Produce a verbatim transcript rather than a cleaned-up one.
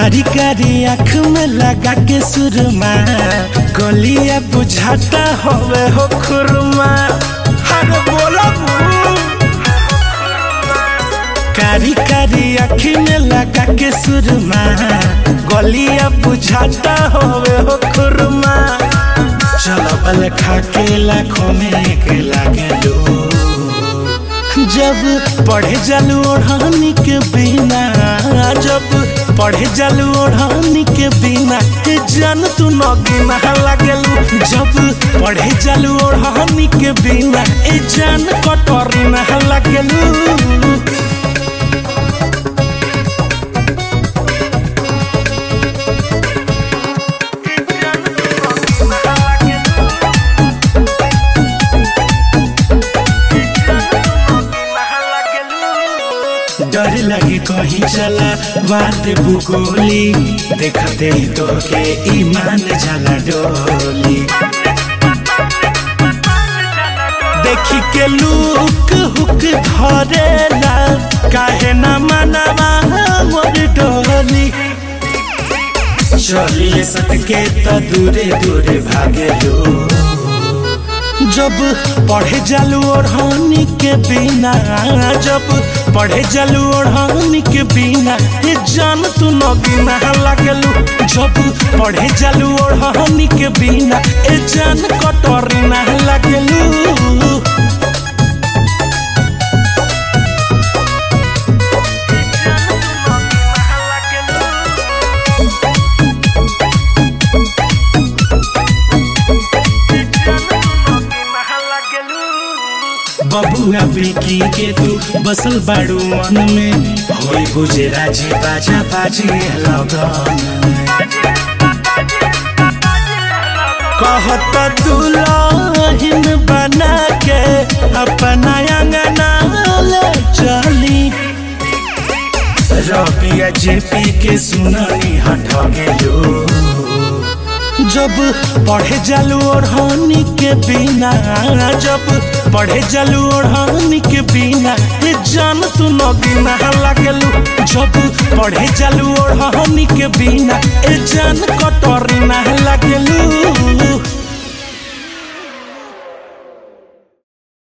कारी कारी आँख में लगा के सुरमा गलिया बुझाता होवे हो खुरमा। अरे बोला कारी कारी आँख में लगा के सुरमा गलिया बुझाता होवे हो खुरमा। चलो बल खा के लाखों में एक लागे लो जब पढ़े जालू ओढ़ानी के बिना, जब पढ़े जालू ओढ़ानी के बिना जान तू नगीना लागलू। जब पढ़े जालू ओढ़ानी के बिना ए जान कटोरी ना लागलू। डर लगे कहीं चला बात भूगोली देखते ही तो के ईमान जाला डोली। देखी के लुक हुक धरेला काहे ना मनवा मोर डोली। चलिए सटके तो दूरे दूरे भागे लो जब पढ़े जालू ओढ़ानी के बिना, जब पढ़े जालू ओढ़ानी के बिना ये जान तू नगीना लागलू। जब पढ़े जालू ओढ़ानी के बिना ए जान कटोरी ना लागलू। बबुआ बेकी के तू बसल बाड़ू मन में होई बुझे राजी बाजा बाजी लगन में। कहत दुल्हन बना के अपना अंगना ले चली रबिया जेपी के सुननी हट गेलो। जब पढ़े जालू ओढ़ानी के बिना, जब पढ़े जालू ओढ़ानी के बिना ये जान तू नगीना लागलू। जब पढ़े जालू ओढ़ानी के बिना ए जान कटोरी ना लागलू।